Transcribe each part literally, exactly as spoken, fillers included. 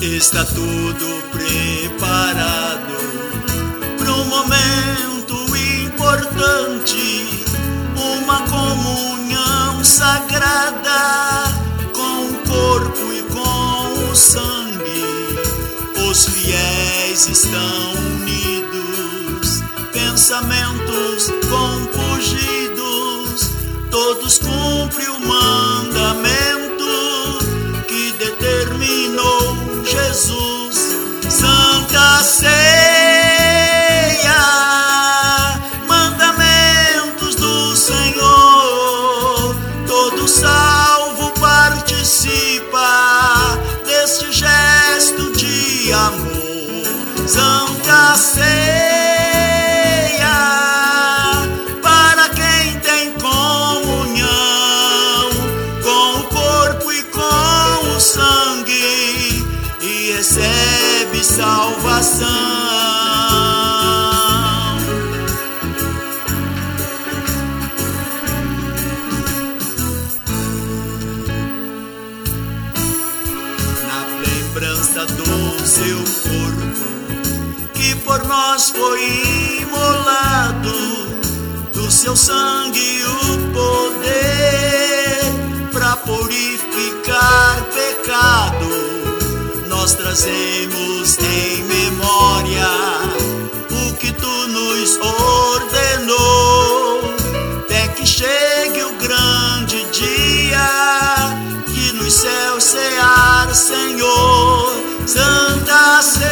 Está tudo preparado para um momento importante, uma comunhão sagrada com o corpo e com o sangue. Os fiéis estão unidos, pensamentos compungidos, todos cumprem o mandamento que determinou Jesus. Santa Ceia, mandamentos do Senhor, todo salvo participa deste gesto de amor. Santa Ceia, para quem tem comunhão com o corpo e com o sangue e recebe salvação. Na lembrança do seu corpo, que por nós foi imolado, do seu sangue o poder para purificar pecado, nós trazemos em memória o que tu nos ordenou, até que chegue o grande dia que nos céus cear, Senhor. Santa Ceia,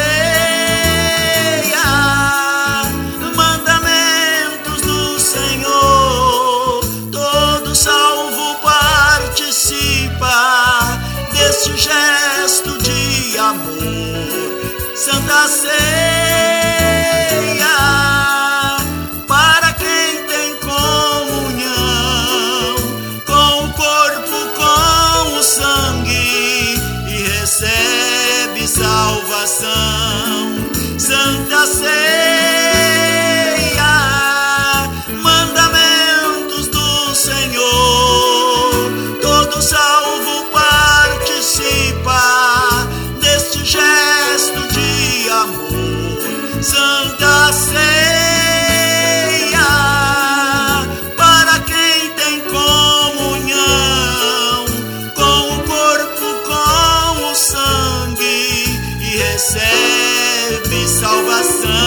mandamentos do Senhor, todo salvo participa deste gesto de amor. Santa Ceia, para quem tem comunhão com o corpo, com o sangue e recebe salvação. Santa Ceia, mandamentos do Senhor, todo salvo participa deste gesto de amor. Santa Ceia, para quem tem comunhão com o corpo, com o sangue e recebe salvação.